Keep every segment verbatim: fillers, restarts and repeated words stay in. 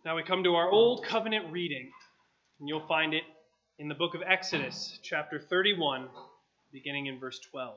Now we come to our Old Covenant reading, and you'll find it in the book of Exodus, chapter thirty-one, beginning in verse twelve.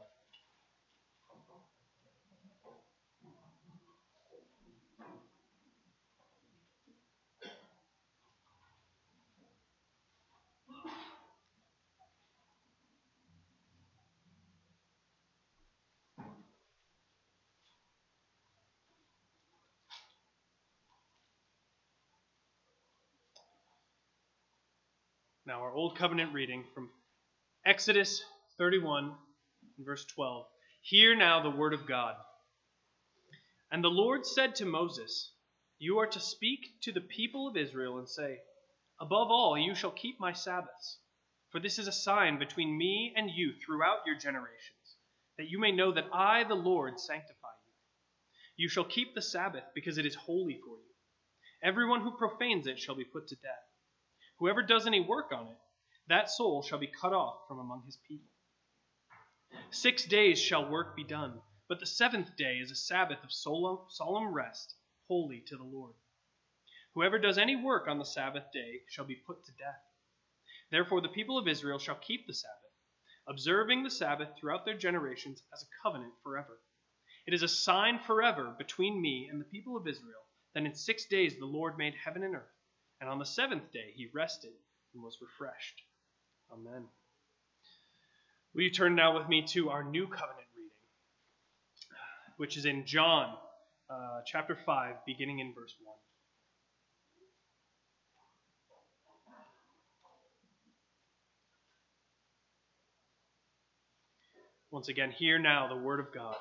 Now our Old Covenant reading from Exodus thirty-one, verse twelve. Hear now the word of God. And the Lord said to Moses, You are to speak to the people of Israel and say, Above all, you shall keep my Sabbaths, for this is a sign between me and you throughout your generations, that you may know that I, the Lord, sanctify you. You shall keep the Sabbath, because it is holy for you. Everyone who profanes it shall be put to death. Whoever does any work on it, that soul shall be cut off from among his people. Six days shall work be done, but the seventh day is a Sabbath of solemn, solemn rest, holy to the Lord. Whoever does any work on the Sabbath day shall be put to death. Therefore the people of Israel shall keep the Sabbath, observing the Sabbath throughout their generations as a covenant forever. It is a sign forever between me and the people of Israel, that in six days the Lord made heaven and earth, and on the seventh day he rested and was refreshed. Amen. Will you turn now with me to our New Covenant reading, which is in John uh, chapter five, beginning in verse one. Once again, hear now the word of God.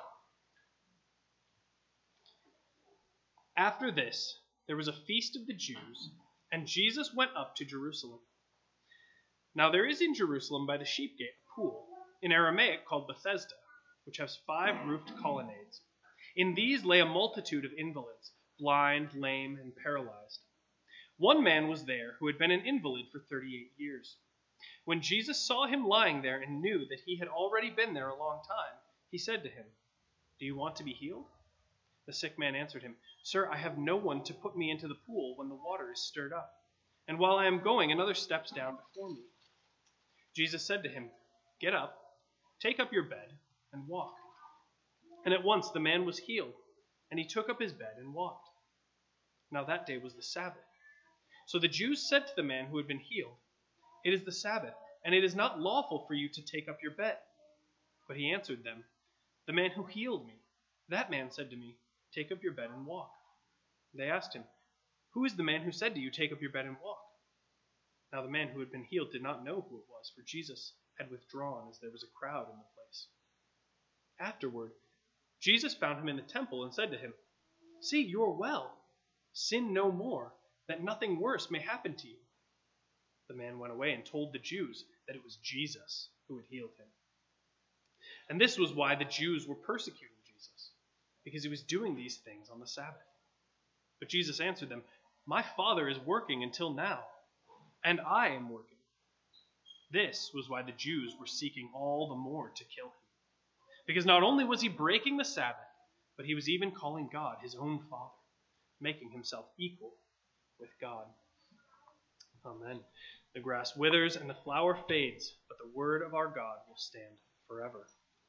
After this, there was a feast of the Jews, and Jesus went up to Jerusalem. Now there is in Jerusalem by the sheep gate a pool, in Aramaic called Bethesda, which has five roofed colonnades. In these lay a multitude of invalids, blind, lame, and paralyzed. One man was there who had been an invalid for thirty-eight years. When Jesus saw him lying there and knew that he had already been there a long time, he said to him, Do you want to be healed? The sick man answered him, Sir, I have no one to put me into the pool when the water is stirred up. And while I am going, another steps down before me. Jesus said to him, Get up, take up your bed, and walk. And at once the man was healed, and he took up his bed and walked. Now that day was the Sabbath. So the Jews said to the man who had been healed, It is the Sabbath, and it is not lawful for you to take up your bed. But he answered them, The man who healed me, that man said to me, Take up your bed and walk. They asked him, Who is the man who said to you, Take up your bed and walk? Now the man who had been healed did not know who it was, for Jesus had withdrawn as there was a crowd in the place. Afterward, Jesus found him in the temple and said to him, See, you are well. Sin no more, that nothing worse may happen to you. The man went away and told the Jews that it was Jesus who had healed him. And this was why the Jews were persecuting Jesus, because he was doing these things on the Sabbath. But Jesus answered them, My Father is working until now, and I am working. This was why the Jews were seeking all the more to kill him, because not only was he breaking the Sabbath, but he was even calling God his own Father, making himself equal with God. Amen. The grass withers and the flower fades, but the word of our God will stand forever.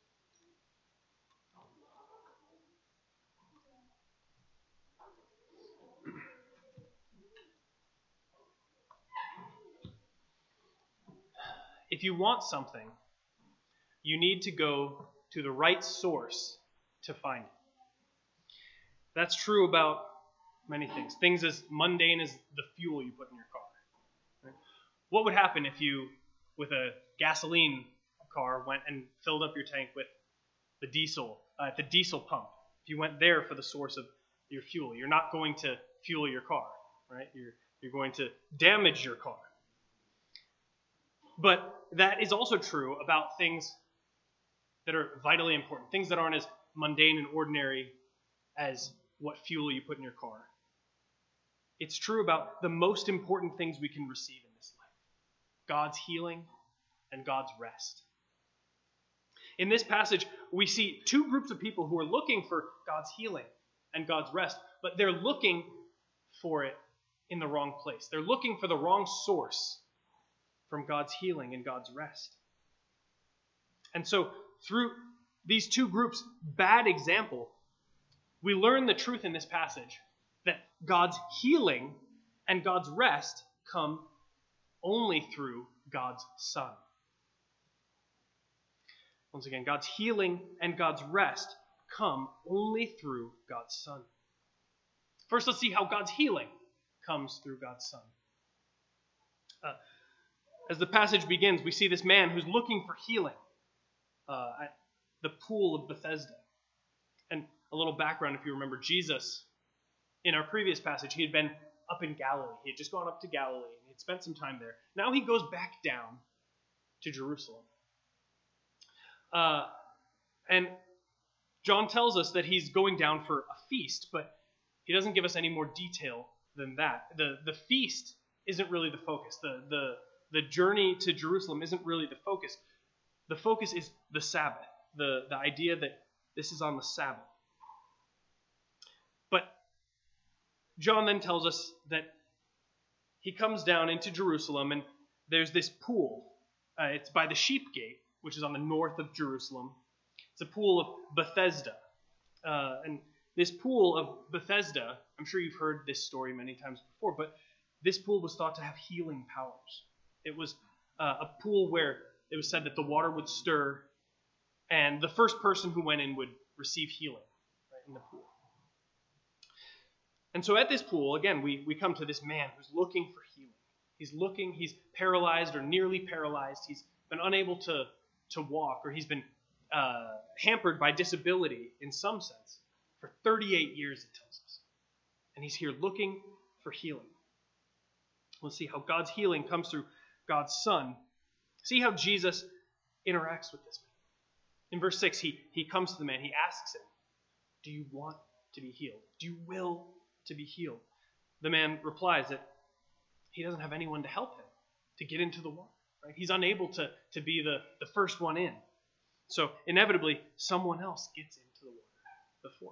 If you want something, you need to go to the right source to find it. That's true about many things. Things as mundane as the fuel you put in your car. Right? What would happen if you, with a gasoline car, went and filled up your tank with the diesel, uh, at the diesel pump? If you went there for the source of your fuel, you're not going to fuel your car, right? You're, you're going to damage your car. But that is also true about things that are vitally important, things that aren't as mundane and ordinary as what fuel you put in your car. It's true about the most important things we can receive in this life: God's healing and God's rest. In this passage, we see two groups of people who are looking for God's healing and God's rest, but they're looking for it in the wrong place. They're looking for the wrong source from God's healing and God's rest. And so through these two groups' bad example, we learn the truth in this passage that God's healing and God's rest come only through God's Son. Once again, God's healing and God's rest come only through God's Son. First, let's see how God's healing comes through God's Son. Uh, as the passage begins, we see this man who's looking for healing uh, at the pool of Bethesda. And a little background, if you remember, Jesus, in our previous passage, he had been up in Galilee. He had just gone up to Galilee, and he had spent some time there. Now he goes back down to Jerusalem. Uh, and John tells us that he's going down for a feast, but he doesn't give us any more detail than that. The, the feast isn't really the focus. The, the, the journey to Jerusalem isn't really the focus. The focus is the Sabbath, the, the idea that this is on the Sabbath. But John then tells us that he comes down into Jerusalem, and there's this pool. Uh, it's by the Sheep Gate, which is on the north of Jerusalem. It's a pool of Bethesda. Uh, and this pool of Bethesda, I'm sure you've heard this story many times before, but this pool was thought to have healing powers. It was uh, a pool where it was said that the water would stir, and the first person who went in would receive healing, right, in the pool. And so at this pool, again, we, we come to this man who's looking for healing. He's looking, he's paralyzed or nearly paralyzed. He's been unable to, to walk, or he's been uh, hampered by disability in some sense for thirty-eight years, it tells us. And he's here looking for healing. We'll see how God's healing comes through God's Son. See how Jesus interacts with this man. In verse six, he, he comes to the man. He asks him, do you want to be healed? Do you will to be healed? The man replies that he doesn't have anyone to help him to get into the water. Right? He's unable to, to be the, the first one in. So inevitably, someone else gets into the water before him.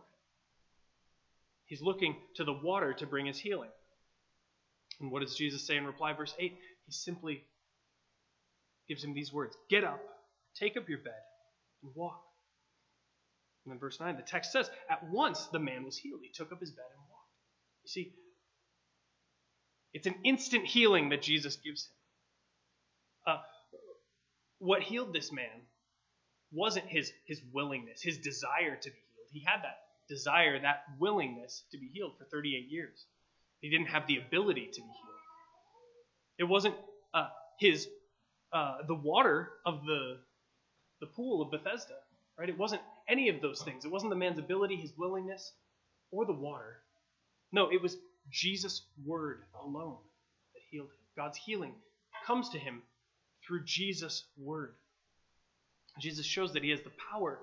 He's looking to the water to bring his healing. And what does Jesus say in reply? Verse eight, he simply gives him these words: get up, take up your bed, and walk. And then verse nine, the text says, at once the man was healed. He took up his bed and walked. You see, it's an instant healing that Jesus gives him. Uh, what healed this man wasn't his, his willingness, his desire to be healed. He had that desire, that willingness to be healed for thirty-eight years. He didn't have the ability to be healed. It wasn't uh, his uh, the water of the the pool of Bethesda, right? It wasn't any of those things. It wasn't the man's ability, his willingness, or the water. No, it was Jesus' word alone that healed him. God's healing comes to him through Jesus' word. Jesus shows that he has the power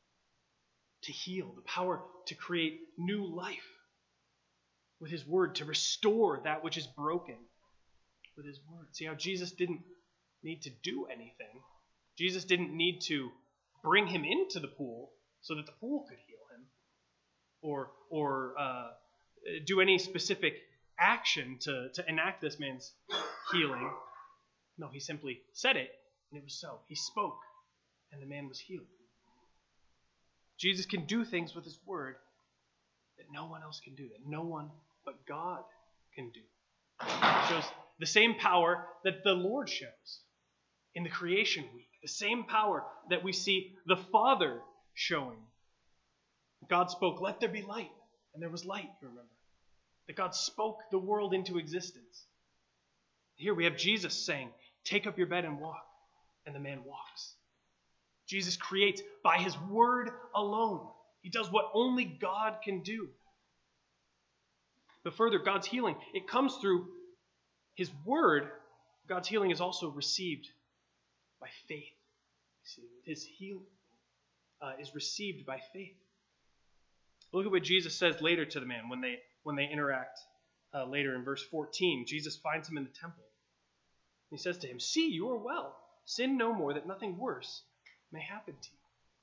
to heal, the power to create new life with his word, to restore that which is broken with his word. See how Jesus didn't need to do anything. Jesus didn't need to bring him into the pool so that the pool could heal him, or or uh, do any specific action to, to enact this man's healing. No, he simply said it, and it was so. He spoke, and the man was healed. Jesus can do things with his word that no one else can do, that no one but God can do. It shows the same power that the Lord shows in the creation week, the same power that we see the Father showing. God spoke, let there be light, and there was light, you remember. That God spoke the world into existence. Here we have Jesus saying, take up your bed and walk, and the man walks. Jesus creates by his word alone. He does what only God can do. But further, God's healing, it comes through his word. God's healing is also received by faith. See, his healing uh, is received by faith. Look at what Jesus says later to the man when they when they interact uh, later in verse fourteen. Jesus finds him in the temple. He says to him, see, you are well. Sin no more, that nothing worse may happen to you.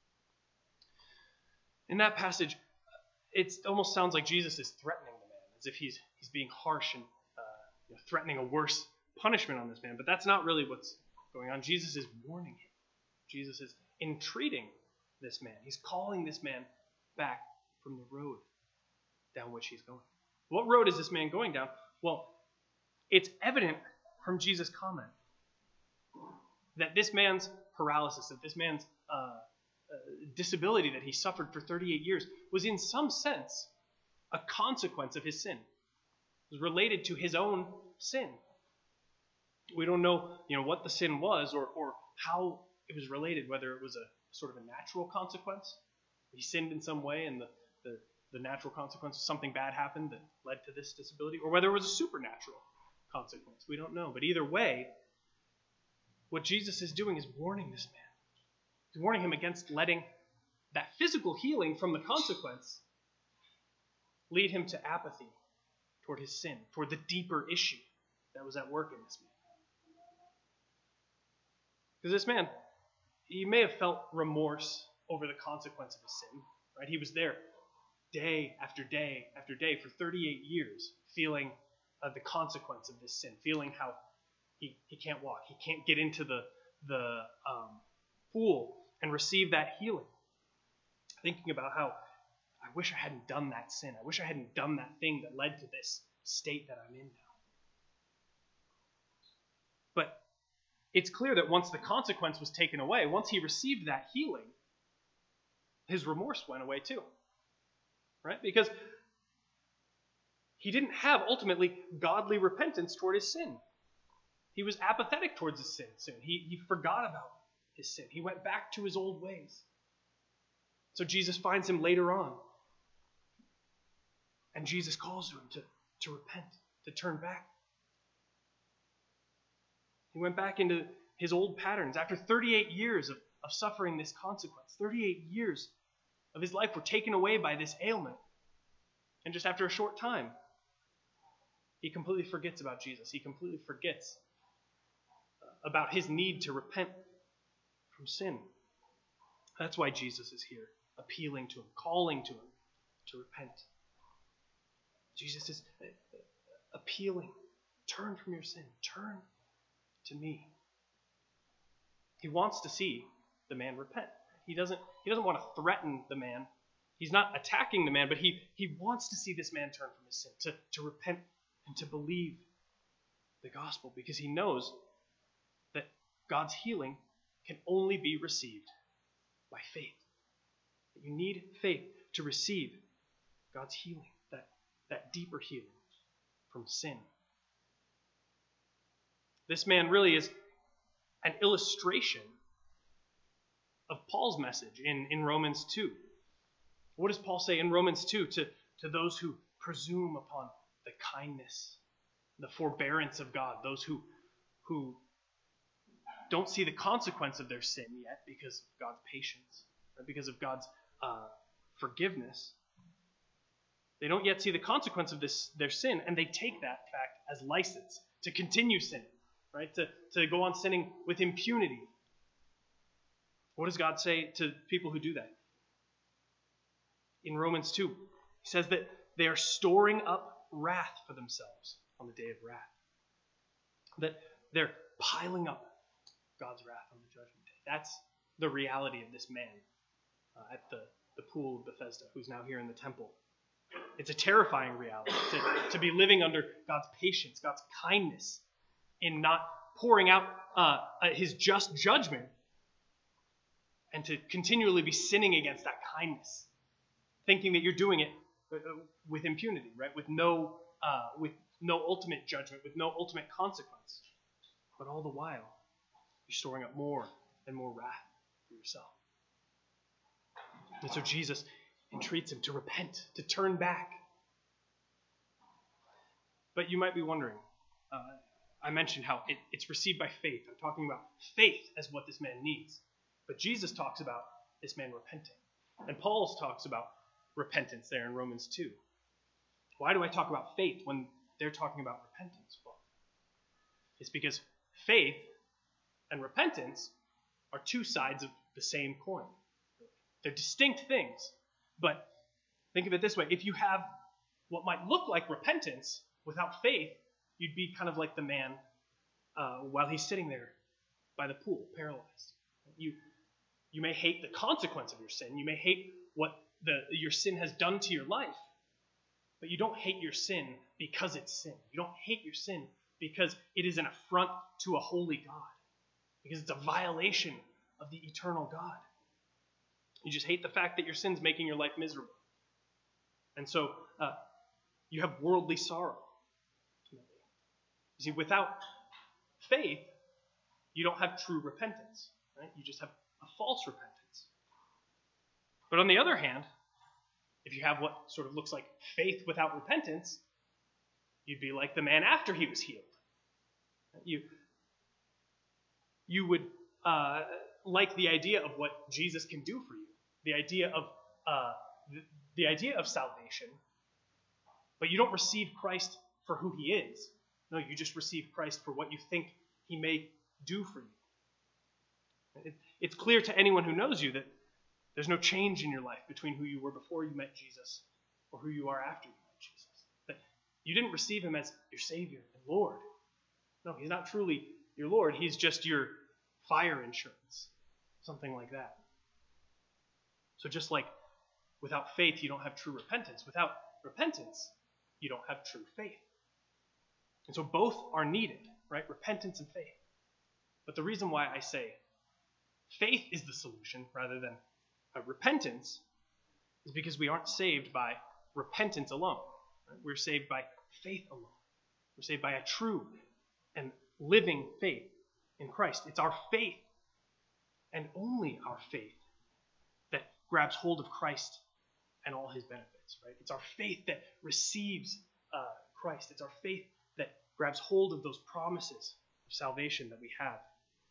In that passage, it almost sounds like Jesus is threatening the man, as if he's he's being harsh and uh, you know, threatening a worse punishment on this man. But that's not really what's going on. Jesus is warning him. Jesus is entreating this man. He's calling this man back from the road down which he's going. What road is this man going down? Well, it's evident from Jesus' comment that this man's paralysis, that this man's uh, uh, disability that he suffered for thirty-eight years was in some sense a consequence of his sin. It was related to his own sin. We don't know, you know, what the sin was or, or how it was related, whether it was a sort of a natural consequence. He sinned in some way and the, the, the natural consequence, something bad happened that led to this disability, or whether it was a supernatural consequence. We don't know. But either way, what Jesus is doing is warning this man. He's warning him against letting that physical healing from the consequence lead him to apathy toward his sin, toward the deeper issue that was at work in this man. Because this man, he may have felt remorse over the consequence of his sin, right? He was there day after day after day for thirty-eight years, feeling uh, the consequence of this sin, feeling how he, he can't walk, he can't get into the, the um, pool and receive that healing. Thinking about how, I wish I hadn't done that sin. I wish I hadn't done that thing that led to this state that I'm in now. But it's clear that once the consequence was taken away, once he received that healing, his remorse went away too. Right? Because he didn't have ultimately godly repentance toward his sin. He was apathetic towards his sin soon. He, he forgot about his sin. He went back to his old ways. So Jesus finds him later on. And Jesus calls to him to, to repent, to turn back. He went back into his old patterns. After thirty-eight years of, of suffering this consequence, thirty-eight years of his life were taken away by this ailment. And just after a short time, he completely forgets about Jesus. He completely forgets about his need to repent from sin. That's why Jesus is here, appealing to him, calling to him to repent. Jesus is appealing. Turn from your sin. Turn to me. He wants to see the man repent. He doesn't, he doesn't want to threaten the man. He's not attacking the man, but he, he wants to see this man turn from his sin, to, to repent and to believe the gospel, because he knows that God's healing can only be received by faith. You need faith to receive God's healing, that, that deeper healing from sin. This man really is an illustration of Paul's message in, in Romans two. What does Paul say in Romans two to, to those who presume upon the kindness, the forbearance of God, those who, who don't see the consequence of their sin yet because of God's patience, or because of God's uh, forgiveness? They don't yet see the consequence of this their sin, and they take that fact as license to continue sinning, right? To, to go on sinning with impunity. What does God say to people who do that? In Romans two, he says that they are storing up wrath for themselves on the day of wrath. That they're piling up God's wrath on the judgment day. That's the reality of this man uh, at the, the pool of Bethesda, who's now here in the temple. It's a terrifying reality to, to be living under God's patience, God's kindness, in not pouring out uh, his just judgment, and to continually be sinning against that kindness, thinking that you're doing it with impunity, right? With no, uh, with no ultimate judgment, with no ultimate consequence. But all the while, you're storing up more and more wrath for yourself. And so Jesus entreats him to repent, to turn back. But you might be wondering, uh, I mentioned how it, it's received by faith. I'm talking about faith as what this man needs. But Jesus talks about this man repenting. And Paul talks about repentance there in Romans two. Why do I talk about faith when they're talking about repentance? Well, it's because faith and repentance are two sides of the same coin. They're distinct things. But think of it this way. If you have what might look like repentance without faith, you'd be kind of like the man uh, while he's sitting there by the pool, paralyzed. You, you may hate the consequence of your sin. You may hate what the, your sin has done to your life. But you don't hate your sin because it's sin. You don't hate your sin because it is an affront to a holy God. Because it's a violation of the eternal God. You just hate the fact that your sin's making your life miserable. And so uh, you have worldly sorrow. You see, without faith, you don't have true repentance. Right? You just have a false repentance. But on the other hand, if you have what sort of looks like faith without repentance, you'd be like the man after he was healed. You, you would uh, like the idea of what Jesus can do for you, the idea of uh, the, the idea of salvation, but you don't receive Christ for who he is. No, you just receive Christ for what you think he may do for you. It, it's clear to anyone who knows you that there's no change in your life between who you were before you met Jesus or who you are after you met Jesus. That you didn't receive him as your Savior and Lord. No, he's not truly your Lord. He's just your fire insurance, something like that. So just like without faith, you don't have true repentance. Without repentance, you don't have true faith. And so both are needed, right? Repentance and faith. But the reason why I say faith is the solution rather than uh, repentance is because we aren't saved by repentance alone. Right? We're saved by faith alone. We're saved by a true and living faith in Christ. It's our faith, and only our faith, that grabs hold of Christ and all his benefits. Right? It's our faith that receives uh, Christ. It's our faith that grabs hold of those promises of salvation that we have.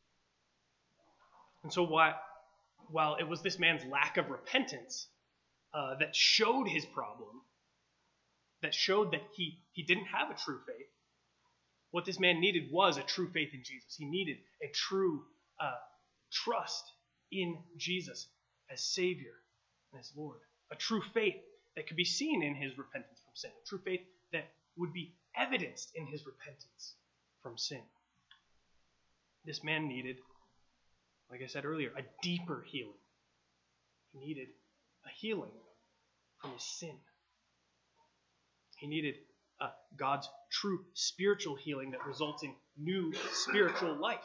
And so while, while it was this man's lack of repentance uh, that showed his problem, that showed that he, he didn't have a true faith, what this man needed was a true faith in Jesus. He needed a true uh, trust in Jesus as Savior and as Lord. A true faith that could be seen in his repentance from sin. A true faith that would be evidenced in his repentance from sin. This man needed, like I said earlier, a deeper healing. He needed a healing from his sin. He needed uh, God's true spiritual healing that results in new spiritual life.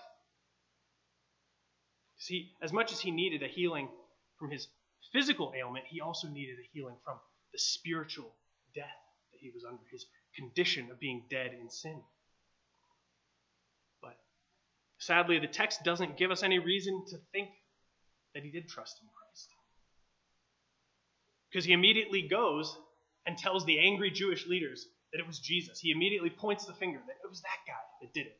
See, as much as he needed a healing from his physical ailment, he also needed a healing from the spiritual death that he was under, his condition of being dead in sin. But sadly, the text doesn't give us any reason to think that he did trust in Christ. Because he immediately goes and tells the angry Jewish leaders that it was Jesus. He immediately points the finger that it was that guy that did it.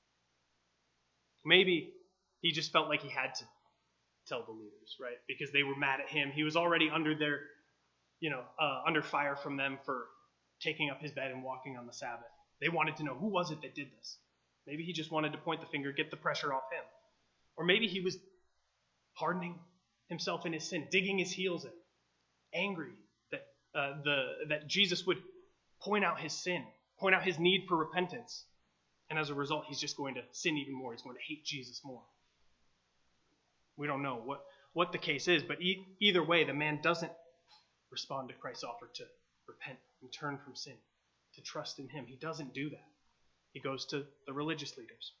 Maybe he just felt like he had to tell the leaders, right? Because they were mad at him. He was already under their, you know, uh, under fire from them for taking up his bed and walking on the Sabbath. They wanted to know, who was it that did this? Maybe he just wanted to point the finger, get the pressure off him. Or maybe he was hardening himself in his sin, digging his heels in, angry that uh, the that Jesus would point out his sin, point out his need for repentance. And as a result, he's just going to sin even more. He's going to hate Jesus more. We don't know what, what the case is, but e- either way, the man doesn't respond to Christ's offer to repent and turn from sin, to trust in him. He doesn't do that. He goes to the religious leaders.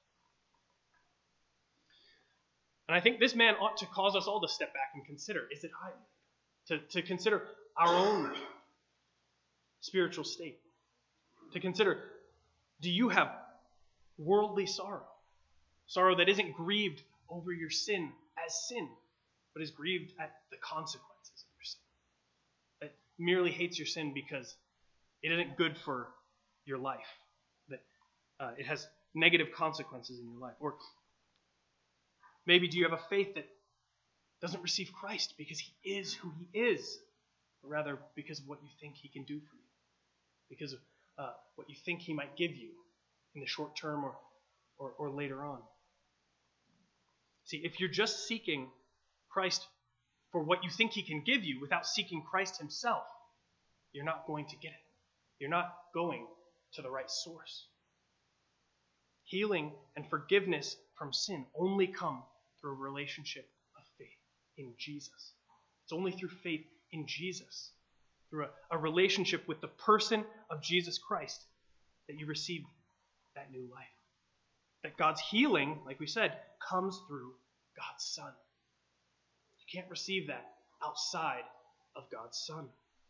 And I think this man ought to cause us all to step back and consider, is it I? To, to consider our own spiritual state. To consider, do you have worldly sorrow? Sorrow that isn't grieved over your sin as sin, but is grieved at the consequences of your sin. That merely hates your sin because it isn't good for your life. That uh, it has negative consequences in your life. Or maybe do you have a faith that doesn't receive Christ because he is who he is, or rather because of what you think he can do for you, because of uh, what you think he might give you in the short term or, or, or later on. See, if you're just seeking Christ for what you think he can give you without seeking Christ himself, you're not going to get it. You're not going to the right source. Healing and forgiveness from sin only come through a relationship of faith in Jesus. It's only through faith in Jesus, through a, a relationship with the person of Jesus Christ, that you receive that new life. That God's healing, like we said, comes through God's Son. You can't receive that outside of God's Son.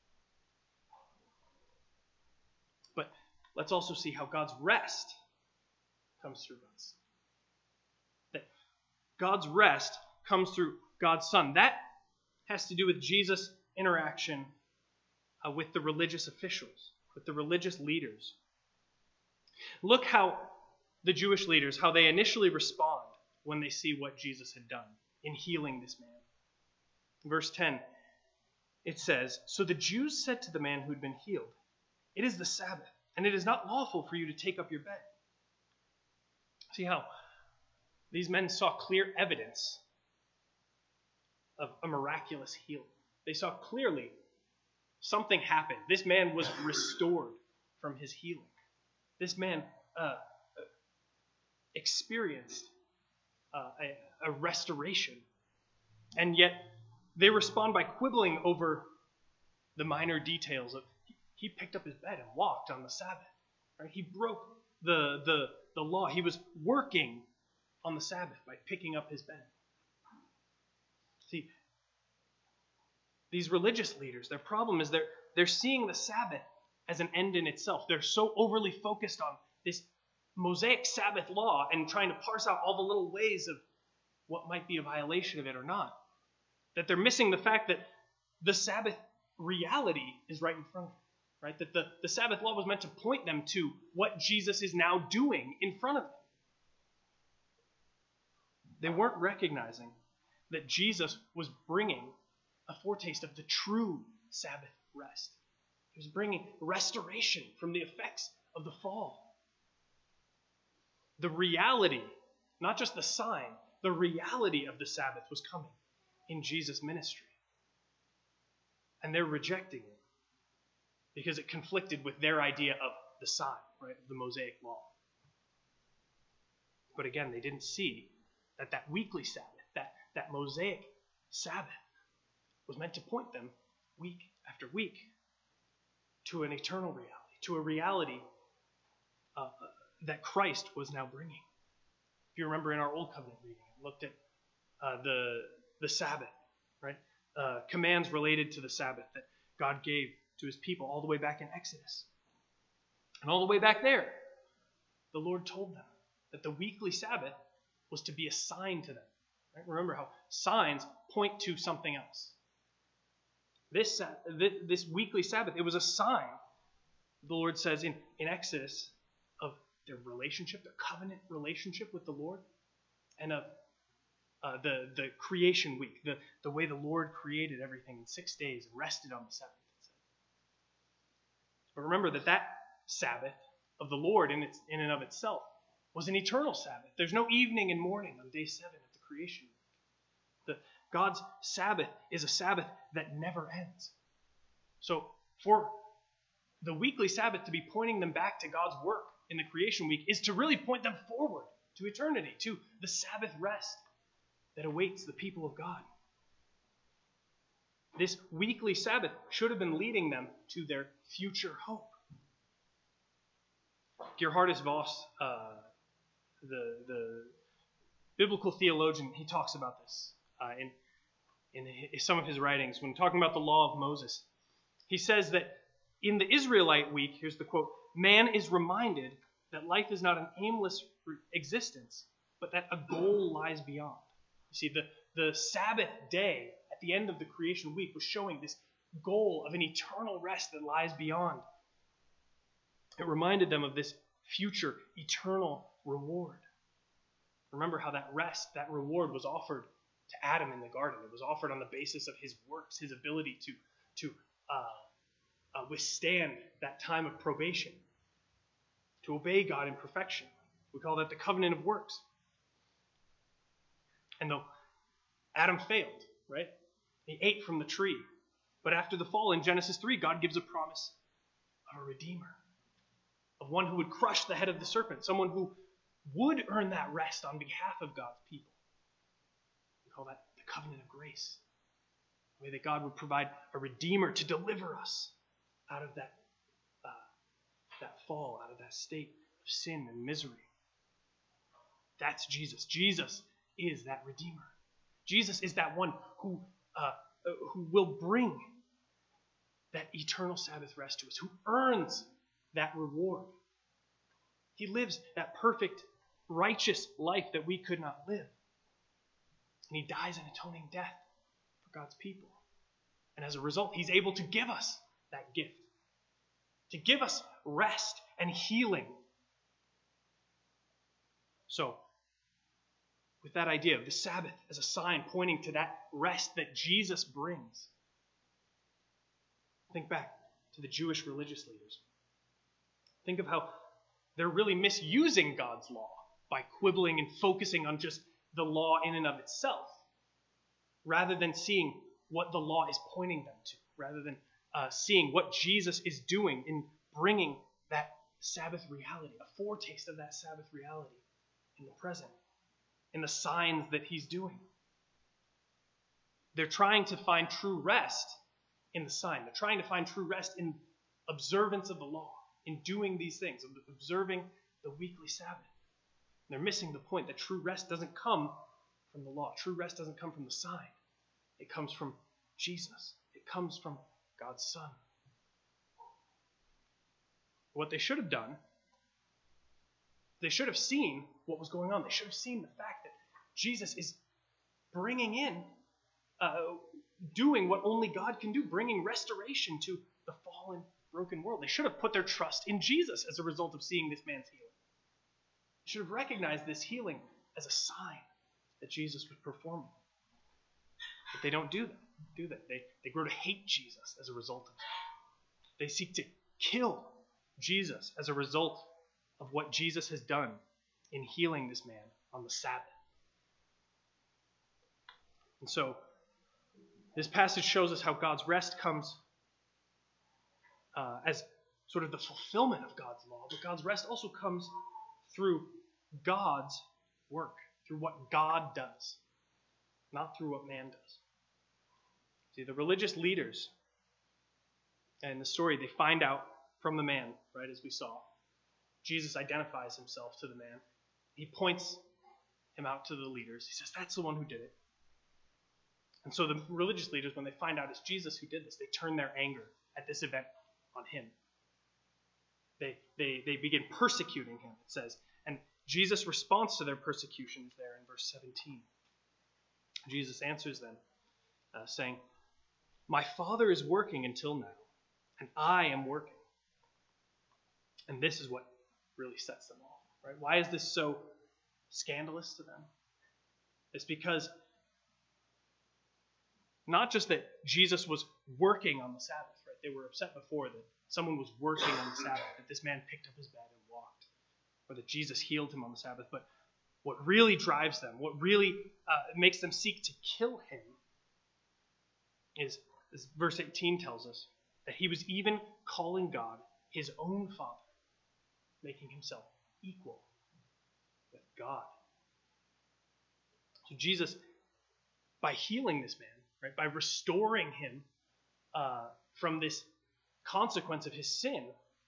But let's also see how God's rest comes through God's Son. That God's rest comes through God's Son. That has to do with Jesus' interaction uh, with the religious officials, with the religious leaders. Look how the Jewish leaders, how they initially respond when they see what Jesus had done in healing this man. Verse ten, it says, "So the Jews said to the man who had been healed, 'It is the Sabbath, and it is not lawful for you to take up your bed.'" See how these men saw clear evidence of a miraculous healing. They saw clearly something happened. This man was restored from his healing. This man uh, experienced uh, a, a restoration. And yet they respond by quibbling over the minor details of he picked up his bed and walked on the Sabbath. Right? He broke the, the, the law. He was working on the Sabbath by picking up his bed. See, these religious leaders, their problem is they're, they're seeing the Sabbath as an end in itself. They're so overly focused on this Mosaic Sabbath law and trying to parse out all the little ways of what might be a violation of it or not, that they're missing the fact that the Sabbath reality is right in front of them. Right? That the, the Sabbath law was meant to point them to what Jesus is now doing in front of them. They weren't recognizing that Jesus was bringing a foretaste of the true Sabbath rest. He was bringing restoration from the effects of the fall. The reality, not just the sign, the reality of the Sabbath was coming in Jesus' ministry. And they're rejecting it because it conflicted with their idea of the sign, right, of the Mosaic law. But again, they didn't see that that weekly Sabbath, that, that Mosaic Sabbath, was meant to point them week after week to an eternal reality, to a reality uh, that Christ was now bringing. If you remember in our Old Covenant reading, we looked at uh, the, the Sabbath, right? Uh, commands related to the Sabbath that God gave to his people all the way back in Exodus. And all the way back there, the Lord told them that the weekly Sabbath was to be a sign to them. Right? Remember how signs point to something else. This, this weekly Sabbath, it was a sign, the Lord says in, in Exodus, of their relationship, their covenant relationship with the Lord, and of uh, the, the creation week, the, the way the Lord created everything in six days and rested on the seventh. But remember that that Sabbath of the Lord in, its, in and of itself was an eternal Sabbath. There's no evening and morning on day seven of the creation week. The, God's Sabbath is a Sabbath that never ends. So for the weekly Sabbath to be pointing them back to God's work in the creation week is to really point them forward to eternity, to the Sabbath rest that awaits the people of God. This weekly Sabbath should have been leading them to their future hope. Gerhardus Voss, uh, the, the biblical theologian, he talks about this uh, in, in some of his writings when talking about the law of Moses. He says that in the Israelite week, here's the quote, "Man is reminded that life is not an aimless existence, but that a goal lies beyond." You see, the, the Sabbath day at the end of the creation week was showing this goal of an eternal rest that lies beyond. It reminded them of this future eternal reward. Remember how that rest, that reward was offered to Adam in the garden. It was offered on the basis of his works, his ability to, to uh, uh, withstand that time of probation, to obey God in perfection. We call that the covenant of works. And though Adam failed, right? He ate from the tree. But after the fall in Genesis three, God gives a promise of a redeemer, of one who would crush the head of the serpent, someone who would earn that rest on behalf of God's people. We call that the covenant of grace. The way that God would provide a redeemer to deliver us out of that, uh, that fall, out of that state of sin and misery. That's Jesus. Jesus is that redeemer. Jesus is that one who, uh, who will bring that eternal Sabbath rest to us, who earns that reward. He lives that perfect, righteous life that we could not live. And he dies an atoning death for God's people. And as a result, he's able to give us that gift, to give us rest and healing. So, with that idea of the Sabbath as a sign pointing to that rest that Jesus brings, think back to the Jewish religious leaders. Think of how they're really misusing God's law by quibbling and focusing on just the law in and of itself, rather than seeing what the law is pointing them to, rather than uh, seeing what Jesus is doing in bringing that Sabbath reality, a foretaste of that Sabbath reality in the present, in the signs that he's doing. They're trying to find true rest in the sign. They're trying to find true rest in observance of the law, in doing these things, observing the weekly Sabbath. And they're missing the point that true rest doesn't come from the law. True rest doesn't come from the sign. It comes from Jesus. It comes from God's Son. What they should have done, they should have seen what was going on. They should have seen the fact that Jesus is bringing in, uh, doing what only God can do, bringing restoration to the fallen, broken world. They should have put their trust in Jesus as a result of seeing this man's healing. They should have recognized this healing as a sign that Jesus was performing. But they don't do that. Do that. They, they grow to hate Jesus as a result of that. They seek to kill Jesus as a result of what Jesus has done in healing this man on the Sabbath. And so, this passage shows us how God's rest comes uh, as sort of the fulfillment of God's law, but God's rest also comes through God's work, through what God does, not through what man does. See, the religious leaders in the story, they find out from the man, right, as we saw. Jesus identifies himself to the man. He points him out to the leaders. He says, that's the one who did it. And so the religious leaders, when they find out it's Jesus who did this, they turn their anger at this event on him. They, they, they begin persecuting him, it says. And Jesus' response to their persecution is there in verse seventeen. Jesus answers them, uh, saying, my Father is working until now, and I am working. And this is what really sets them off, right? Why is this so scandalous to them? It's because not just that Jesus was working on the Sabbath, right? They were upset before that someone was working on the Sabbath, that this man picked up his bed and walked, or that Jesus healed him on the Sabbath. But what really drives them, what really uh, makes them seek to kill him is, as verse eighteen tells us, that he was even calling God his own Father, making himself equal with God. So Jesus, by healing this man, right, by restoring him uh, from this consequence of his sin,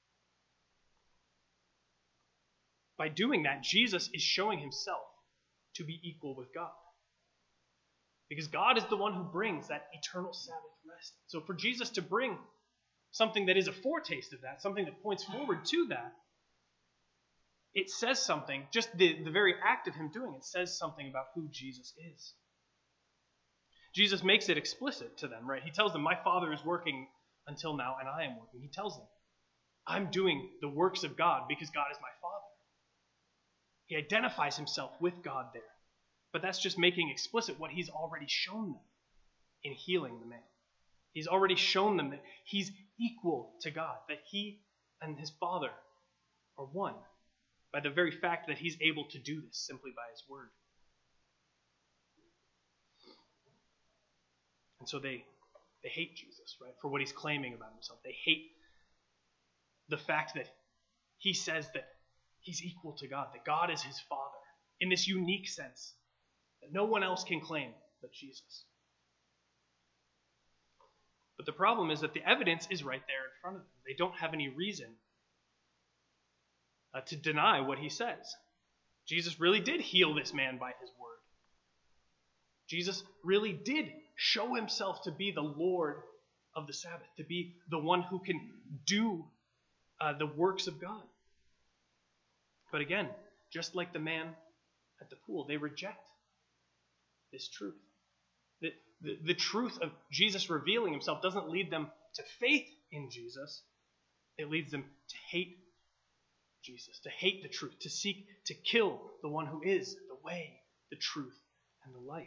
by doing that, Jesus is showing himself to be equal with God. Because God is the one who brings that eternal Sabbath rest. So for Jesus to bring something that is a foretaste of that, something that points forward to that, it says something, just the, the very act of him doing it says something about who Jesus is. Jesus makes it explicit to them, right? He tells them, my Father is working until now, and I am working. He tells them, I'm doing the works of God because God is my Father. He identifies himself with God there. But that's just making explicit what he's already shown them in healing the man. He's already shown them that he's equal to God, that he and his Father are one by the very fact that he's able to do this simply by his word. And so they, they hate Jesus, right, for what he's claiming about himself. They hate the fact that he says that he's equal to God, that God is his Father in this unique sense that no one else can claim but Jesus. But the problem is that the evidence is right there in front of them. They don't have any reason uh, to deny what he says. Jesus really did heal this man by his word. Jesus really did show himself to be the Lord of the Sabbath, to be the one who can do uh, the works of God. But again, just like the man at the pool, they reject this truth. The, the, the truth of Jesus revealing himself doesn't lead them to faith in Jesus. It leads them to hate Jesus, to hate the truth, to seek to kill the one who is the way, the truth, and the life.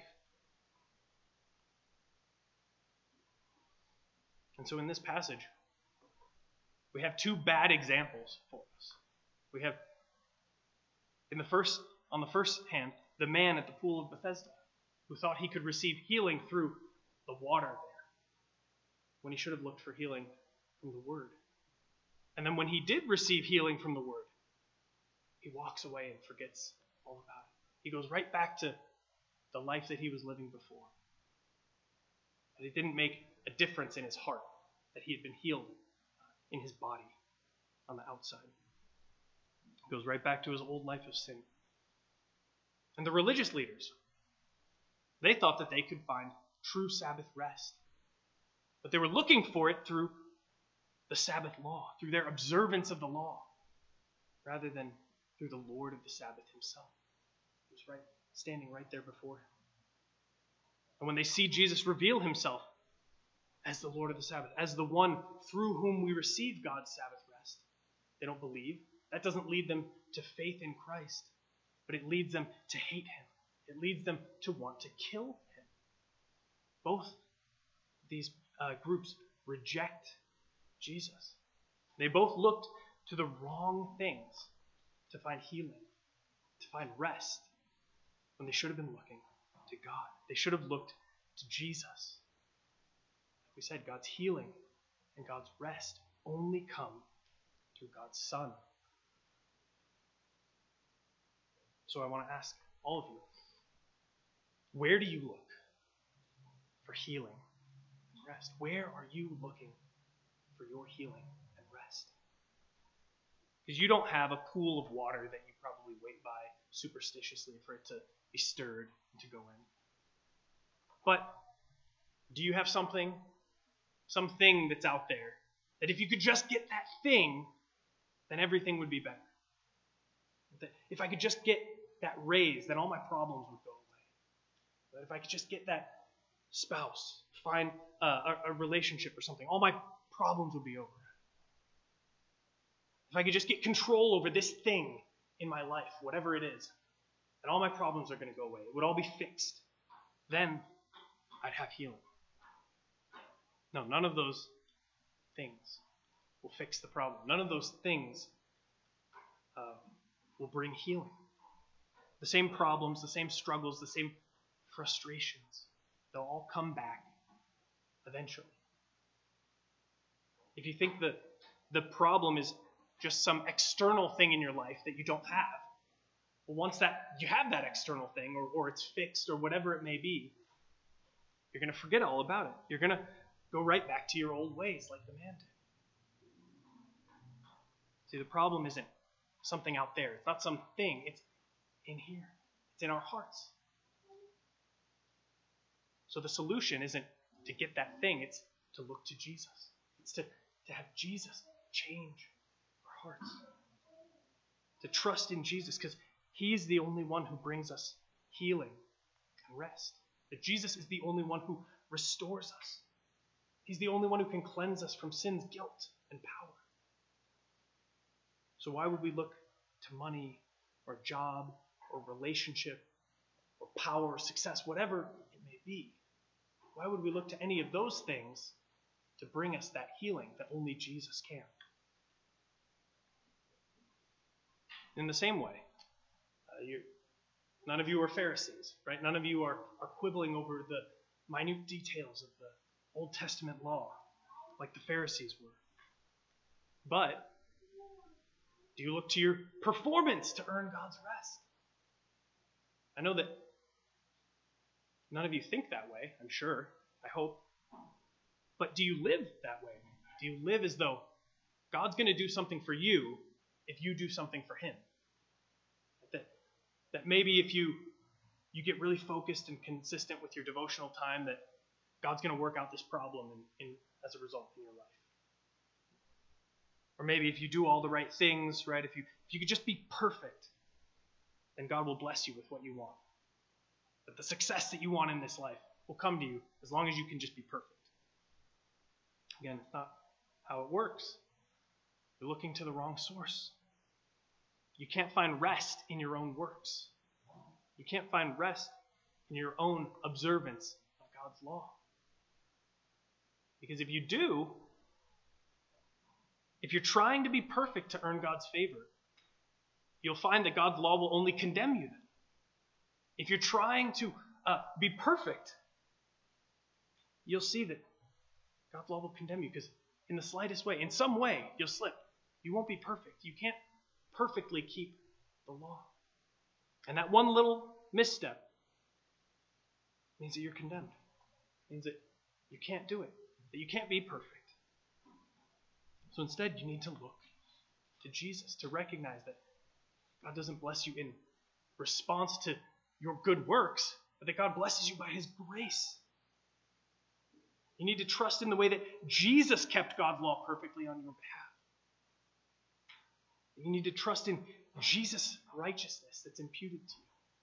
And so in this passage, we have two bad examples for us. We have, in the first, on the first hand, the man at the pool of Bethesda, who thought he could receive healing through the water there, when he should have looked for healing from the Word. And then when he did receive healing from the Word, he walks away and forgets all about it. He goes right back to the life that he was living before. That it didn't make a difference in his heart, that he had been healed in his body on the outside. He goes right back to his old life of sin. And the religious leaders, they thought that they could find true Sabbath rest. But they were looking for it through the Sabbath law, through their observance of the law, rather than through the Lord of the Sabbath himself. He was right, standing right there before him. And when they see Jesus reveal himself as the Lord of the Sabbath, as the one through whom we receive God's Sabbath rest, they don't believe. That doesn't lead them to faith in Christ, but it leads them to hate him. It leads them to want to kill him. Both these uh, groups reject Jesus. They both looked to the wrong things to find healing, to find rest, when they should have been looking to God. They should have looked to Jesus. Like we said, God's healing and God's rest only come through God's Son. So I want to ask all of you, where do you look for healing and rest? Where are you looking for your healing and rest? Because you don't have a pool of water that you probably wait by superstitiously for it to be stirred and to go in. But do you have something, something that's out there, that if you could just get that thing, then everything would be better? That if I could just get that raise, then all my problems would go away. That if I could just get that spouse, find uh, a, a relationship or something, all my problems would be over. If I could just get control over this thing in my life, whatever it is, then all my problems are going to go away. It would all be fixed. Then I'd have healing. No, none of those things will fix the problem. None of those things uh, will bring healing. The same problems, the same struggles, the same frustrations, they'll all come back eventually. If you think that the problem is just some external thing in your life that you don't have, well, once that you have that external thing, or, or it's fixed, or whatever it may be, you're going to forget all about it. You're going to go right back to your old ways like the man did. See, the problem isn't something out there. It's not some thing. It's in here. It's in our hearts. So the solution isn't to get that thing. It's to look to Jesus. It's to, to have Jesus change our hearts. To trust in Jesus, because he's the only one who brings us healing and rest. That Jesus is the only one who restores us. He's the only one who can cleanse us from sin's guilt and power. So why would we look to money or job or relationship or power or success, whatever it may be? Why would we look to any of those things to bring us that healing that only Jesus can? In the same way, uh, you, none of you are Pharisees, right? None of you are, are quibbling over the minute details of the Old Testament law like the Pharisees were. But Do you look to your performance to earn God's rest? I know that none of you think that way, I'm sure. I hope. But do you live that way? Do you live as though God's going to do something for you if you do something for him? That, that maybe if you, you get really focused and consistent with your devotional time, that God's going to work out this problem in, in, as a result in your life. Or maybe if you do all the right things, right, if you, if you could just be perfect, then God will bless you with what you want. That the success that you want in this life will come to you as long as you can just be perfect. Again, it's not how it works. You're looking to the wrong source. You can't find rest in your own works. You can't find rest in your own observance of God's law. Because if you do, if you're trying to be perfect to earn God's favor, you'll find that God's law will only condemn you then. If you're trying to uh, be perfect, you'll see that God's law will condemn you because in the slightest way, in some way, you'll slip. You won't be perfect. You can't perfectly keep the law. And that one little misstep means that you're condemned. It means that you can't do it, that you can't be perfect. So instead, you need to look to Jesus, to recognize that God doesn't bless you in response to your good works, but that God blesses you by his grace. You need to trust in the way that Jesus kept God's law perfectly on your behalf. You need to trust in Jesus' righteousness that's imputed to you.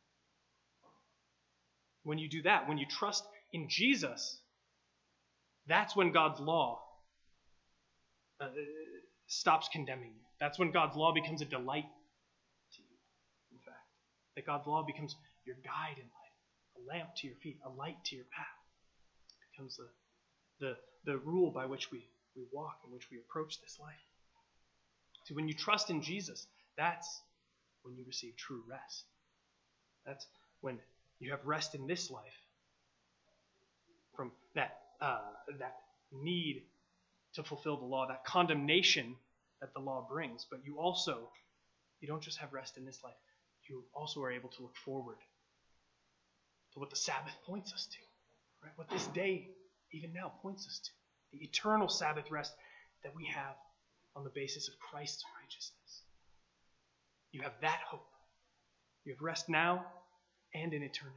When you do that, when you trust in Jesus, that's when God's law uh, stops condemning you. That's when God's law becomes a delight to you, in fact. That God's law becomes your guide in life, a lamp to your feet, a light to your path. It becomes the, the, the rule by which we, we walk, in which we approach this life. See, when you trust in Jesus, that's when you receive true rest. That's when you have rest in this life from that uh, that need to fulfill the law, that condemnation that the law brings. But you also, you don't just have rest in this life. You also are able to look forward to what the Sabbath points us to, right? What this day, even now, points us to. The eternal Sabbath rest that we have on the basis of Christ's righteousness. You have that hope. You have rest now and in eternity.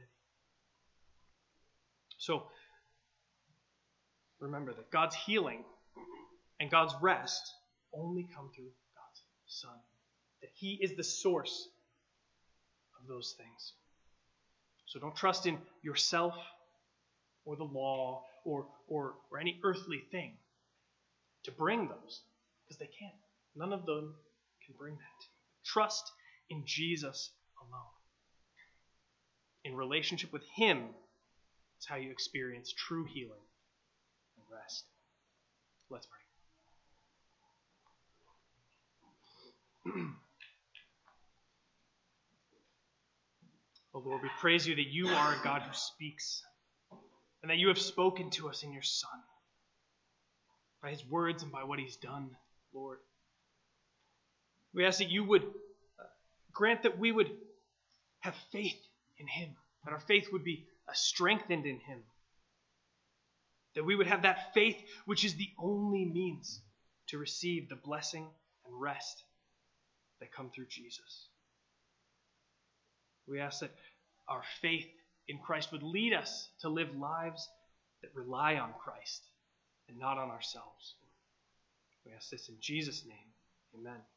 So, remember that God's healing and God's rest only come through God's Son. That he is the source of those things. So don't trust in yourself or the law or, or, or any earthly thing to bring those, because they can't. None of them can bring that. Trust in Jesus alone. In relationship with him is how you experience true healing and rest. Let's pray. Oh Lord, we praise you that you are a God who speaks, and that you have spoken to us in your Son, by his words and by what he's done, Lord. We ask that you would grant that we would have faith in him, that our faith would be strengthened in him, that we would have that faith which is the only means to receive the blessing and rest that come through Jesus. We ask that our faith in Christ would lead us to live lives that rely on Christ and not on ourselves. We ask this in Jesus' name. Amen.